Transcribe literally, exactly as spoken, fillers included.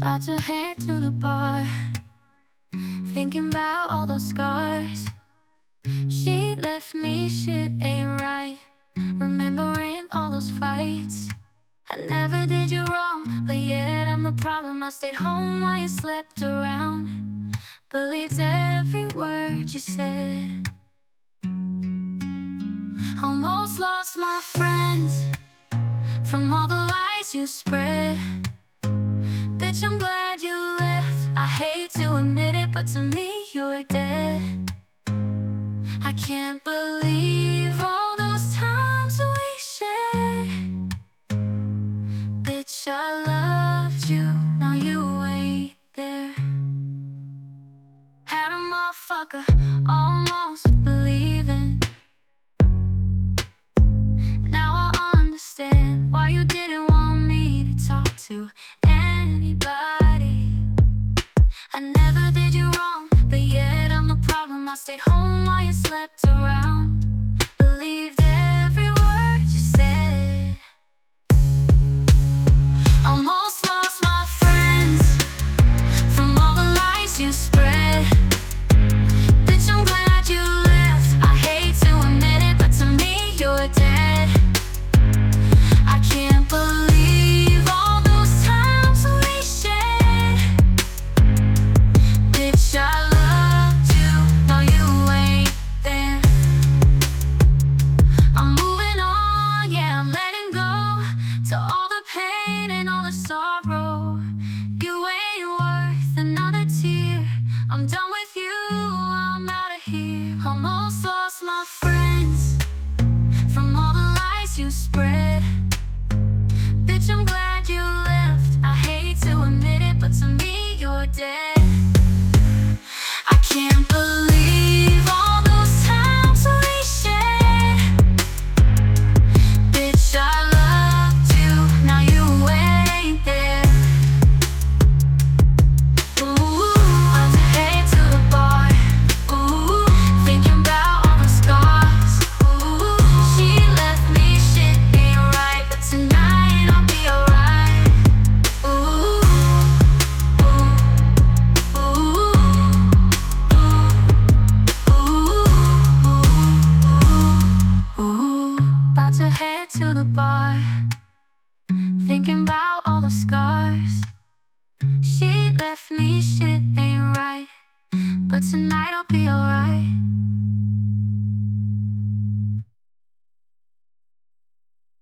About to head to the bar, thinking about all those scars. She left me, shit ain't right. Remembering all those fights. I never did you wrong, but yet I'm the problem. I stayed home while you slept around. Believed every word you said. Almost lost my friends from all the lies you spread. Bitch, I'm glad you left. I hate to admit it, but to me you're dead. I can't believe all those times we shared. Bitch, I loved you, now you ain't there. Had a motherfucker almost believing. Now I understand why you didn't want me to talk to anybody. I never did you wrong, but yet I'm the problem. I stayed home while you slept around. Believed every word you said. I'm